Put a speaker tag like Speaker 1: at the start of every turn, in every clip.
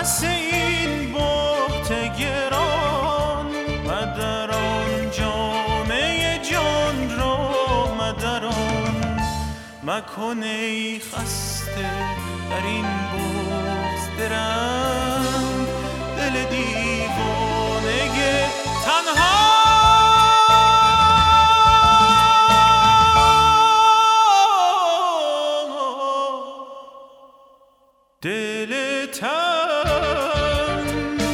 Speaker 1: عکس این بهت گران مدران جامعه جان را مدران مکن ای خسته در این بغض درنگ دل دیوانه تنها دل تنگ.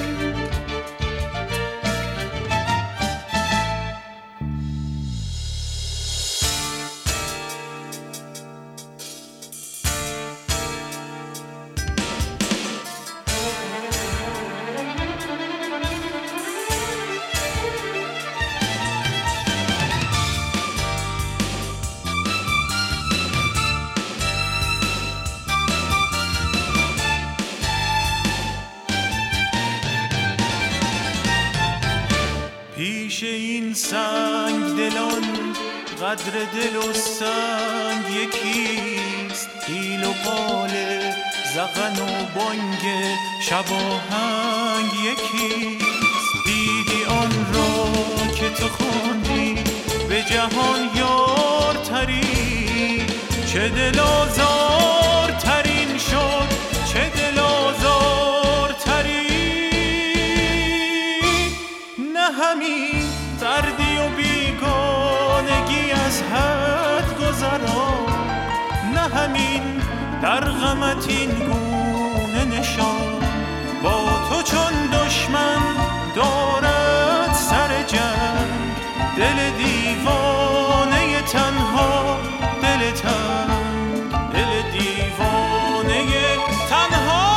Speaker 1: پیش این سنگ دلان قدر دل و سنگ یکیست پیل و پال زغن و بانگ شباهنگ یکیست دیدی آن را که تو خواندی به جهان یارتری چه دل آزارترین شد چه دل آزارتری نه همین دردی و بیگانگی از حد گذران نه همین در غمت این گونه نشان با تو چون دشمن دارد سر جنگ دل دیوانه تنها دل تنگ دل دیوانه تنها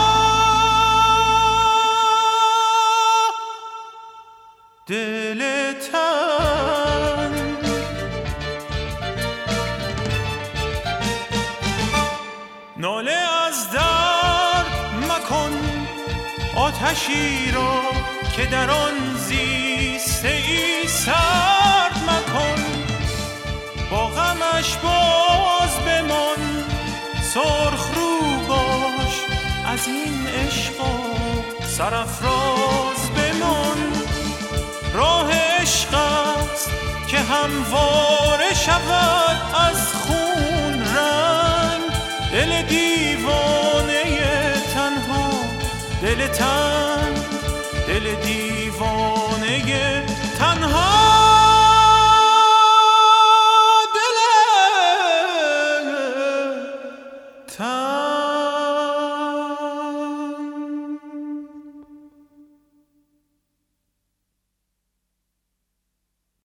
Speaker 1: دل تنگ. ناله از درد مکن آتشی را که در آن زیسته ای سرد مکن با غمش باز بمان سرخ رو باش از این عشق سرافراز بمان راه عشق است که همواره شود از خون رنگ دل دیوانه تنها دل تنگ دل دیوانه